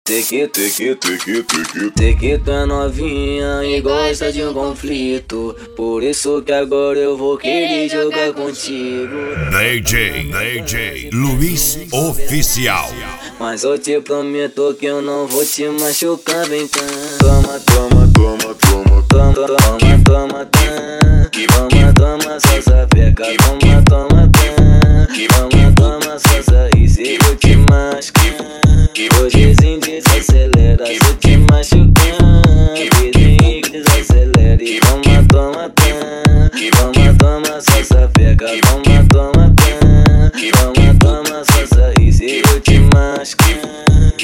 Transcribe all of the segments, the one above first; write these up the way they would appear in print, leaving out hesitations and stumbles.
Tequito é novinha e gosta de um conflito, por isso que agora eu vou querer jogar contigo. DJ Luiz Oficial. Mas eu te prometo que eu não vou te machucar, vem cá. Toma, toma, toma, toma, toma, toma, toma, toma, toma, só sapeca, toma, toma, toma, toma, só sair se eu te machucar. Hojezinho desacelera, se eu te machucar, vizinho desacelera. Toma, toma, toma, toma, só sapeca, toma, toma, toma, toma, só sair se eu te machucar.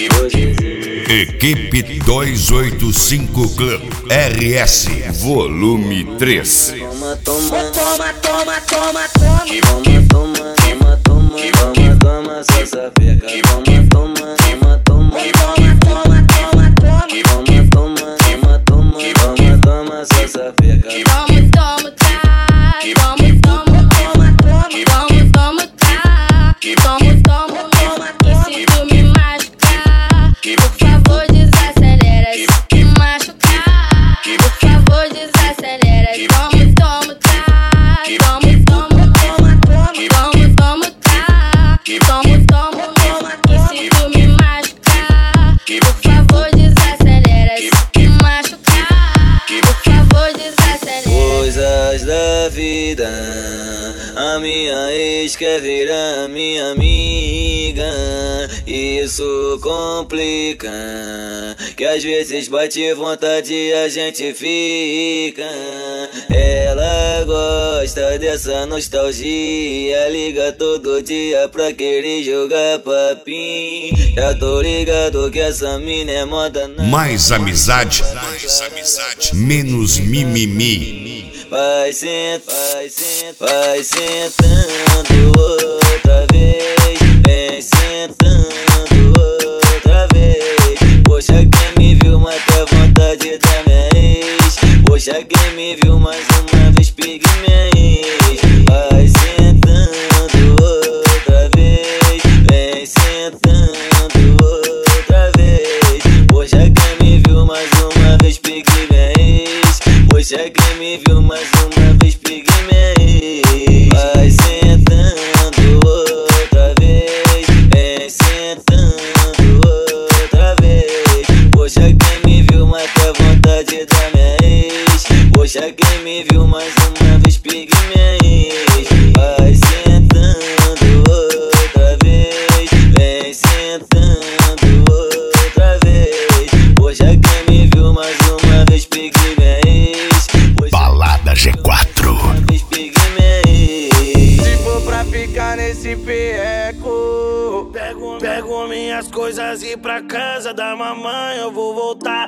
Equipe 285 Club RS Volume 3. Toma, toma, toma, toma, toma, toma, toma, toma, toma, toma, só sapeca, toma, toma, toma, toma, toma, toma, toma, toma, toma, toma, toma, só sapeca. Toma, toma, tá, toma, toma, toma, toma, toma, tá, toma, toma, toma. E se tu me machucar, por favor desacelera. Se tu me machucar, por favor desacelera. Toma, toma, tá, toma, toma, toma, toma, tá, toma, toma. E se tu me machucar, por favor desacelera. Se tu me machucar, por favor desacelera. Coisas da vida, a minha ex quer virar minha amiga. Isso complica, que às vezes bate vontade e a gente fica. Ela gosta dessa nostalgia, liga todo dia pra querer jogar papinho. Já tô ligado que essa mina é moda na... Mais amizade, menos mimimi. Vai sentando outra vez, vem sentando outra vez. Poxa, quem me viu mata a vontade da minha ex. Poxa, quem me viu mais uma vez pegue minha ex. Vai sentando outra vez, vem sentando outra vez. Poxa, quem me viu mais uma vez pegue minha ex. Poxa, quem me viu mais uma vez pegue minha ex. Vai sentando outra vez, vem sentando outra vez. Poxa, quem me viu mata a vontade da minha ex. Poxa, quem me viu mais uma vez pegue minha ex. Vai sentando outra vez, vem sentando outra vez. Poxa, quem me viu mais uma vez pegue minha ex. Balada G4. Se for pra ficar nesse perreco, pego minhas coisas e ir pra casa da mamãe eu vou voltar.